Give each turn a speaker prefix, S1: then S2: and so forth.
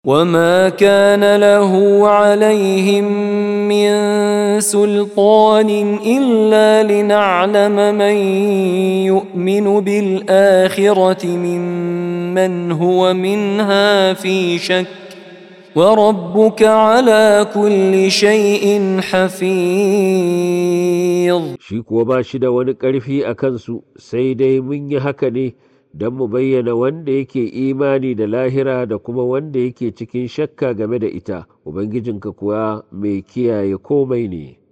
S1: وما كان له عليهم من سلطان إلا لنعلم من يؤمن بالآخرة ممن هو منها في شك وربك على كل شيء حفيظ.
S2: shi kuwa ba shi da wani ƙarfi a kansu, sai dai mun yi haka ne don mu bayyana wanda yake imani da lahira da kuma wanda yake cikin shakka game da ita, Ubangijinka kuwa mai kiyaye komai ne.